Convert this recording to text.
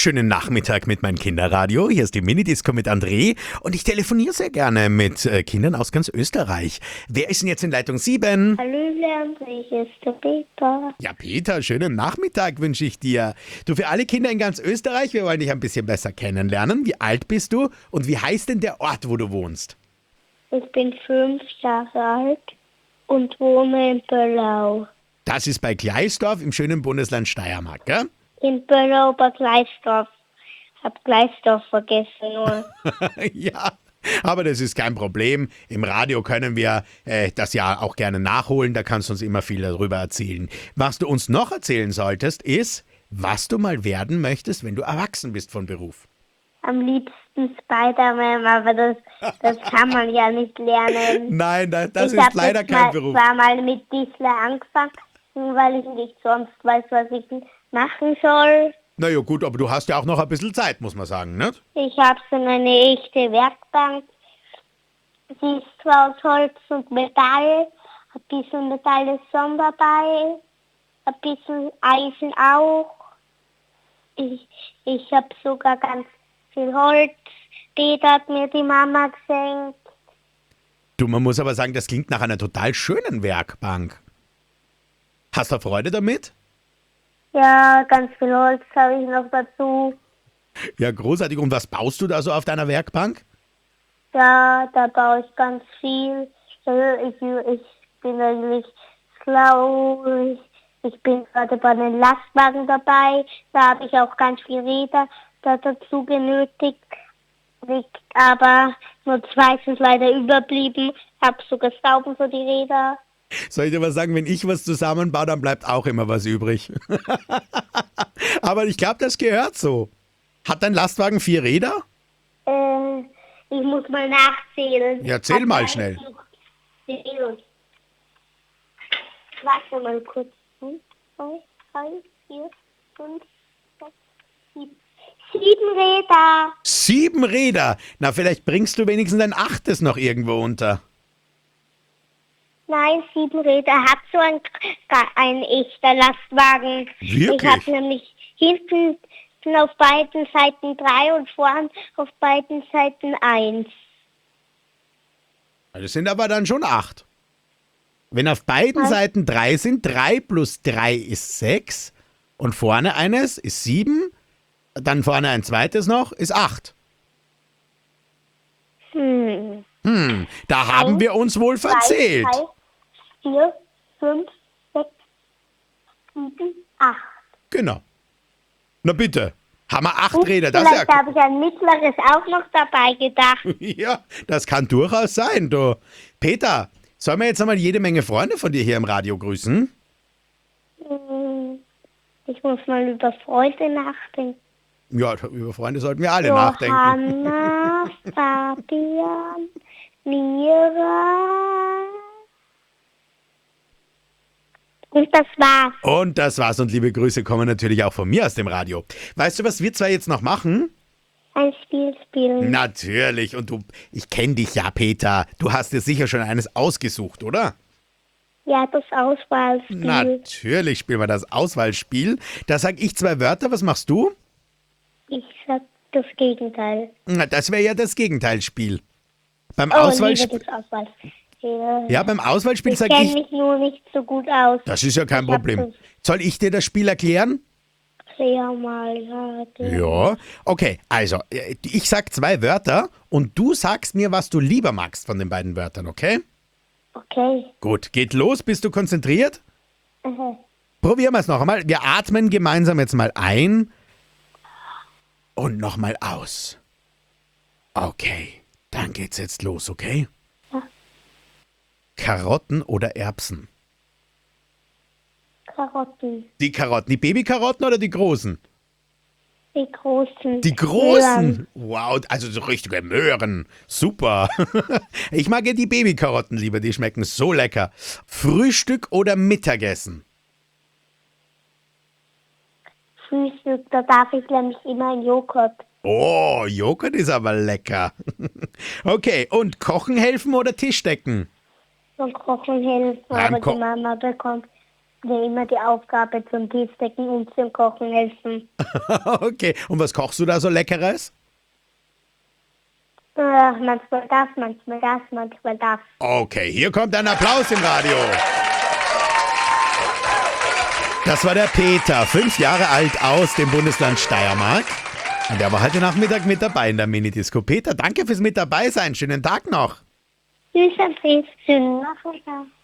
Schönen Nachmittag mit meinem Kinderradio. Hier ist die Minidisco mit André und ich telefoniere sehr gerne mit Kindern aus ganz Österreich. Wer ist denn jetzt in Leitung 7? Hallöle André, hier ist der Peter. Ja, Peter, schönen Nachmittag wünsche ich dir. Du, für alle Kinder in ganz Österreich, wir wollen dich ein bisschen besser kennenlernen. Wie alt bist du und wie heißt denn der Ort, wo du wohnst? Ich bin 5 Jahre alt und wohne in Böllau. Das ist bei Gleisdorf im schönen Bundesland Steiermark, gell? In Böllau bei Gleisdorf. Hab Gleisdorf vergessen nur. Ja, aber das ist kein Problem. Im Radio können wir das ja auch gerne nachholen. Da kannst du uns immer viel darüber erzählen. Was du uns noch erzählen solltest, ist, was du mal werden möchtest, wenn du erwachsen bist von Beruf. Am liebsten Spider-Man, aber das kann man ja nicht lernen. Nein, das ist leider kein Beruf. Ich habe mal mit Disney angefangen, weil ich nicht sonst weiß, was ich machen soll. Na ja, gut, aber du hast ja auch noch ein bisschen Zeit, muss man sagen, ne? Ich habe so eine echte Werkbank. Sie ist zwar aus Holz und Metall, ein bisschen Metall ist schon dabei, ein bisschen Eisen auch. Ich habe sogar ganz viel Holz. Peter hat mir die Mama geschenkt. Du, man muss aber sagen, das klingt nach einer total schönen Werkbank. Hast du Freude damit? Ja, ganz viel Holz habe ich noch dazu. Ja, großartig. Und was baust du da so auf deiner Werkbank? Ja, da baue ich ganz viel. Ich bin eigentlich schlau. Ich bin gerade bei einem Lastwagen dabei. Da habe ich auch ganz viele Räder dazu genötigt. Aber nur 2 sind leider überblieben. Ich habe sogar Schrauben für die Räder. Soll ich dir was sagen, wenn ich was zusammenbaue, dann bleibt auch immer was übrig. Aber ich glaube, das gehört so. Hat dein Lastwagen 4 Räder? Ich muss mal nachzählen. Ja, zähl mal schnell. Warte mal kurz. 1, 2, 3, 4, 5, 6, 7. 7 Räder. 7 Räder? Na, vielleicht bringst du wenigstens ein 8. noch irgendwo unter. Nein, 7 Räder hat so ein echter Lastwagen. Wirklich? Ich habe nämlich hinten auf beiden Seiten 3 und vorn auf beiden Seiten 1. Das sind aber dann schon 8. Wenn auf beiden Seiten 3 sind, 3 plus 3 ist 6 und vorne eines ist 7, dann vorne ein zweites noch, ist 8. Da haben wir uns wohl verzählt. 3, 4, 5, 6, 7, 8. Genau. Na bitte, haben wir 8 Räder. Das Vielleicht habe ich ein mittleres auch noch dabei gedacht. Ja, das kann durchaus sein, du. Peter, sollen wir jetzt einmal jede Menge Freunde von dir hier im Radio grüßen? Ich muss mal über Freunde nachdenken. Ja, über Freunde sollten wir alle nachdenken. Johanna, Fabian, Mira. Und das war's. Und das war's und liebe Grüße kommen natürlich auch von mir aus dem Radio. Weißt du, was wir zwei jetzt noch machen? Ein Spiel spielen. Natürlich. Und ich kenne dich ja, Peter. Du hast dir sicher schon eines ausgesucht, oder? Ja, das Auswahlspiel. Natürlich spielen wir das Auswahlspiel. Da sag ich 2 Wörter. Was machst du? Ich sag das Gegenteil. Na, das wäre ja das Gegenteilsspiel. Beim Oh, Auswahlspiel. liebe das Auswahlspiel. Ja, beim Auswahlspiel Ich sag kenne ich. mich nur nicht so gut aus. Das ist ja kein Ich hab Problem. Soll ich dir das Spiel erklären? Sehr mal, ja. Ja. Okay, also, ich sag 2 Wörter und du sagst mir, was du lieber magst von den beiden Wörtern, okay? Okay. Gut, geht los. Bist du konzentriert? Mhm. Probieren wir es noch einmal. Wir atmen gemeinsam jetzt mal ein und nochmal aus. Okay, dann geht's jetzt los, okay? Ja. Karotten oder Erbsen? Karotten. Die Karotten, die Babykarotten oder die großen? Die großen. Die großen? Möhren. Wow, also so richtige Möhren. Super. Ich mag ja die Babykarotten lieber, die schmecken so lecker. Frühstück oder Mittagessen? Frühstück, da darf ich nämlich immer einen Joghurt. Oh, Joghurt ist aber lecker. Okay, und kochen helfen oder Tisch decken? Und kochen helfen, Beim aber die Mama bekommt mir immer die Aufgabe zum Tischdecken und zum Kochen helfen. Okay, und was kochst du da so Leckeres? Manchmal das, manchmal das, manchmal das. Okay, hier kommt ein Applaus im Radio. Das war der Peter, 5 Jahre alt aus dem Bundesland Steiermark. Und der war heute Nachmittag mit dabei in der Minidisco. Peter, danke fürs mit dabei sein. Schönen Tag noch. Tschüss, Andres. Schönen Nachmittag.